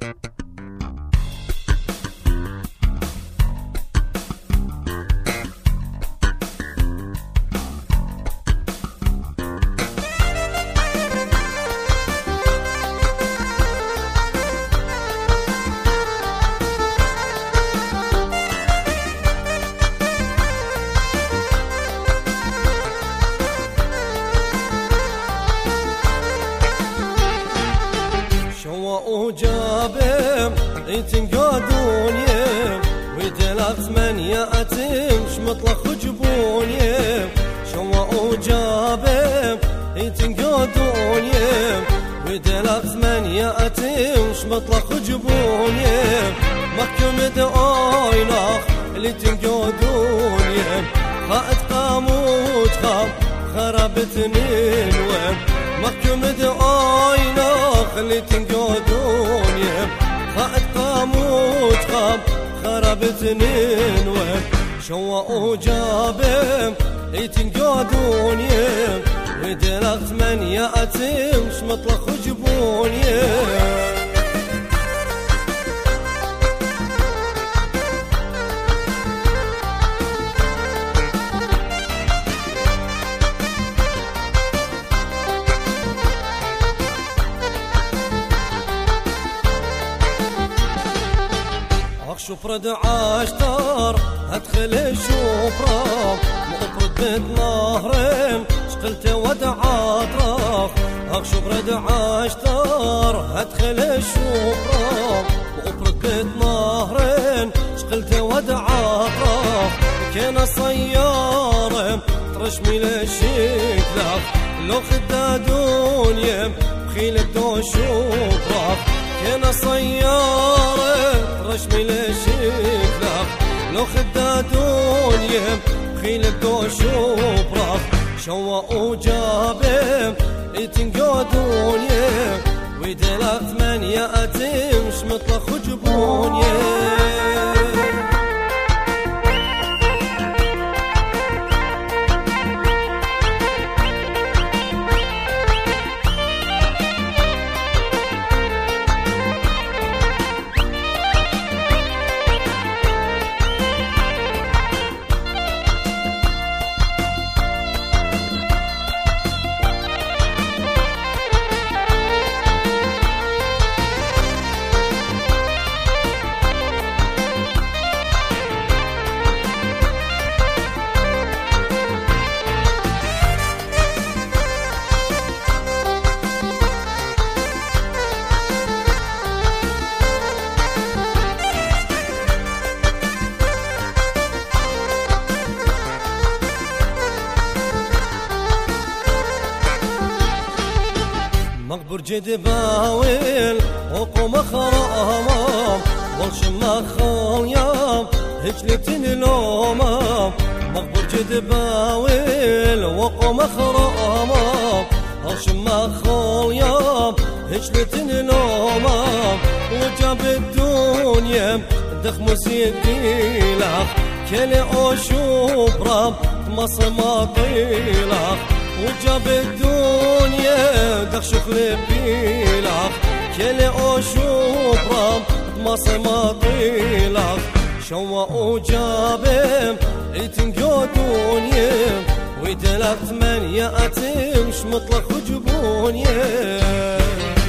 وجابم يتنقادوني ودلق ثمانية أتمش مطلق جبوني شوا وجابم يتنقادوني ودلق ثمانية أتمش مطلق جبوني محكمة دعايناخ اللي تنقادوني خائد قاموت خام خربتني الوهم محكمة دعايناخ اللي تنقادوني خائد قاموت خام خربتني الوهم شوا وجابم يتنقادوني ودلق ثمانية أتمش مطلق جبوني شفرد عاشتار ادخل الشفرة مقبرد بيت نهرين شقلت ودع اطراف شفرد عاشتار ادخل الشفرة مقبرد بيت نهرين شقلت ودع اطراف كان صيارة ترشمي للشكلاف لو خدادوني بخيل بدو شفرة كان صيارة رشمي للشكلاف لو خدادوني بخيل بدو شبراف شوا وجابم يتنقادوني ودلق ثمانية أتمش مطلق جبوني مقبور جد باويل وقوم خرامام والشماخ خاليام هجلتن لومام مقبور جد باويل وقوم خرامام والشماخ خاليام هجلتن لومام وجاب الدنيا دخمس يديلاخ كلي أشوف راب مصر طيلاخ وجاب الدنيا دخ شخل بيلاخ كلي أشوف راب مصر طيلاخ شوا وجابم يتنقادوني ودلق ثمانية أتمش مطلق جبوني